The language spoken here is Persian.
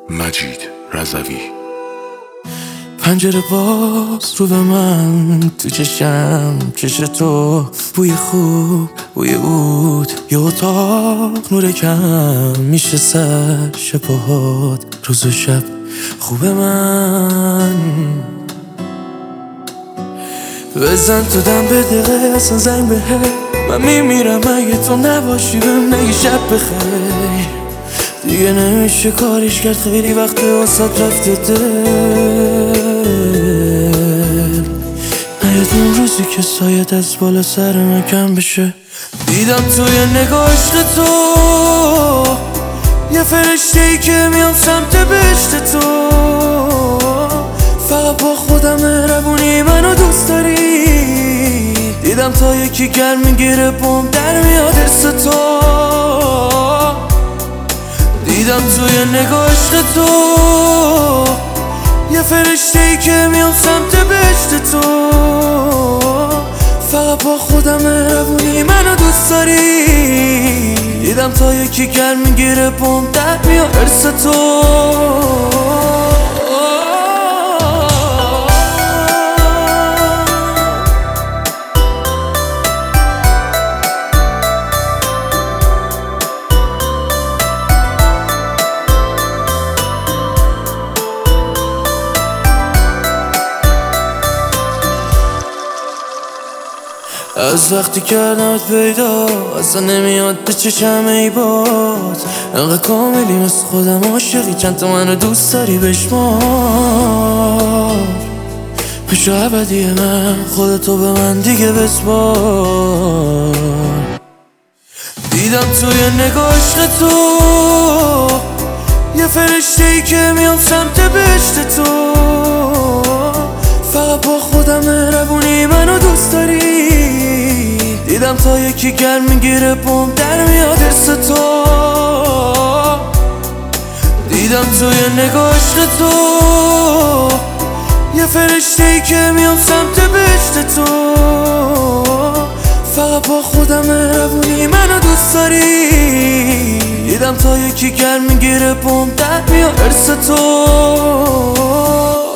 مجید رضوی. پنجره باز رو به من، تو چشم چش تو، بوی خوب بوی عود، یه اتاق نور کم میشه سر شبهات، روز و شب خوب من. بزن تو دم به دقیقه اصلا زنگ به من میمیرم اگه تو نباشی، بهم نگی شب بخیر. دیگه نمیشه کاریش کرد، خیلی وقت واسات رفته دل. نیاد اون روزی که سایت از بالا سر من کم بشه. دیدم توی نگاه عشق تو یه فرشته‌ای که میام سمت بهشت تو. فقط با خودم مهربونی منو دوست داری. دیدم تا یکی گرم میگیره بوم در میاد ارس تو. دیدم توی نگاه عشق تو یه فرشته‌ای که میام سمت بهشت تو. فقط با خودم مهربونی منو دوست داری. دیدم تا یکی گرم میگیره بوم در میاد ارس تو. از وقتی کردمت پیدا اصلا نمیاد به چشم ای باز. انقدر کاملی مثل خودم عاشقی، چند تا منو دوست داری بشمار. بشو ابدی من، خودتو به من دیگه بسپار. دیدم توی نگاه عشق تو یه فرشته‌ای که میام سمت بهشت تو. فقط با خودم مهربونی منو دوست داری. دیدم تا یکی گرم میگیره بوم در میاد ارس تو. دیدم توی نگاه عشق تو یه فرشته‌ای که میام سمت بهشت تو. فقط با خودم مهربونی منو دوست داری. دیدم تا یکی گرم میگیره بوم در میاد ارس تو.